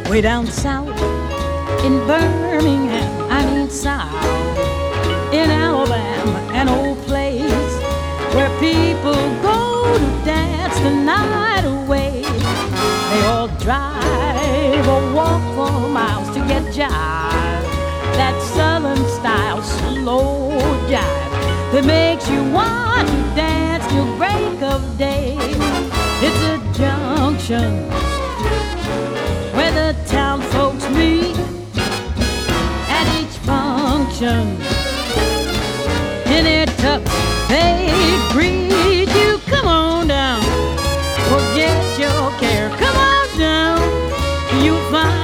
Way down south in Birmingham, I mean South, in Alabama, an old place where people go to dance the night away. They all drive or walk for miles to get jive, that southern style slow jive that makes you want to dance till break of day. It's a junction where the town folks meet at each function.